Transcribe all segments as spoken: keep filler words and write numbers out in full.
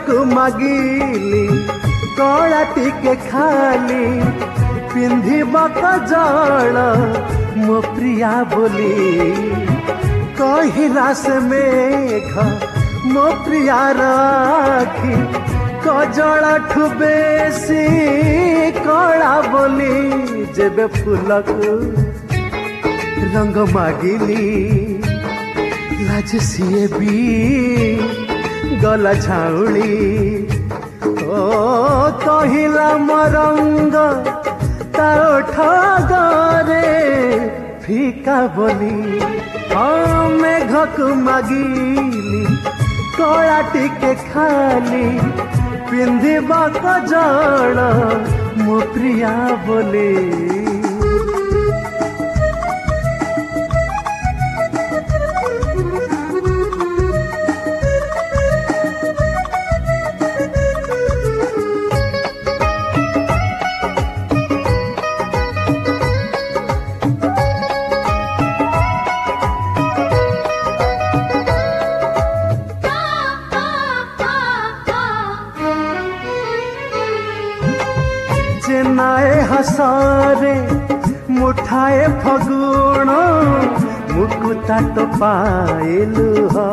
मेघकु मागिली कला टिके खाली पिंधिब कजल मो प्रिया बोली कहिला से मेघ मो प्रिया राखी कजल ठु बेसी कला बोली जेबे फूलकु रंग मागिली लाज सिए भी गला झाउली ओ कहिला मरंग तारो ठगरे फीका बोली हाँ मेघकु मागिली कला टिके खाली पिंधिब कजल मो प्रिया बोली चेनाए हसारे मुठाए फगुण मुकुता तो पाइलु ह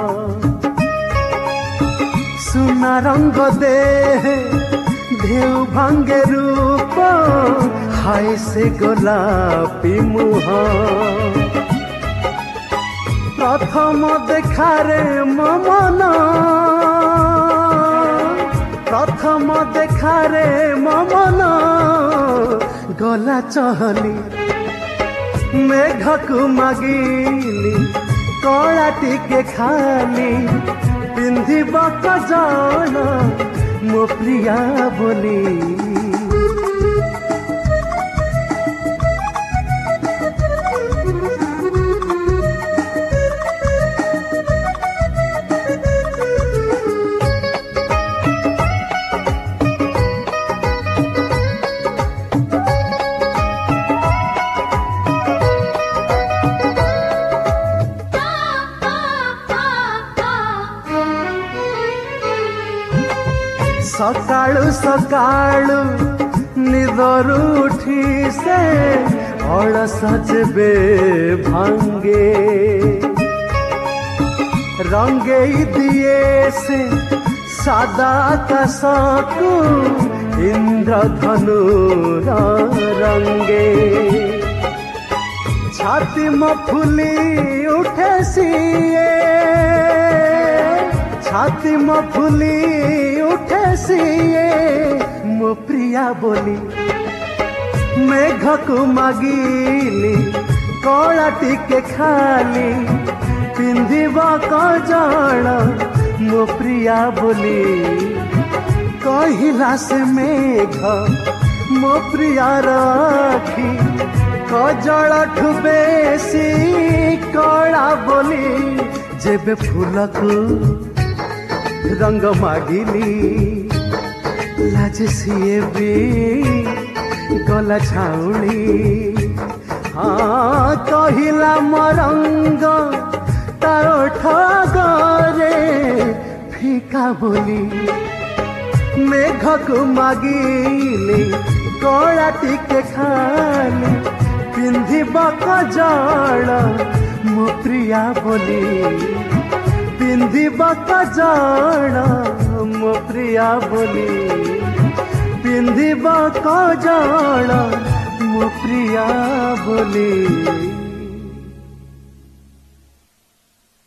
सुना रंग देह ढेउ भांगे रूप हाय से गोलापी मुह प्रथम देखारे ममन प्रथम देखारे ममन गला चहली मेघकु मागिली कला टिके खाली पिंधिब कजल मो प्रिया बोली सकाळु सकाळु निदरु उठी से अलस जेबे भांगे रंगे दिए से सादा आकाशकु इंद्रधनु रंगे छाती म फुली उठे सिए छाती म फुली उठे सिए मो प्रिया बोली मेघकु मागिली कला टिके खाली पिंधिब कजल मो प्रिया बोली कहिला से मेघ मो प्रिया राखी कजल ठु बेसी कला बोली जेबे फूलकु रंग मागिली लाज सिए भी गला झाउली हाँ कहिला मरंग तारो ठगरे फीका बोली मेघकु मागिली कला टिके खाली पिंधिब कजल मो प्रिया बोली पिंधिब कजल मो प्रिया बोली पिंधिब कजल मो प्रिया बोली।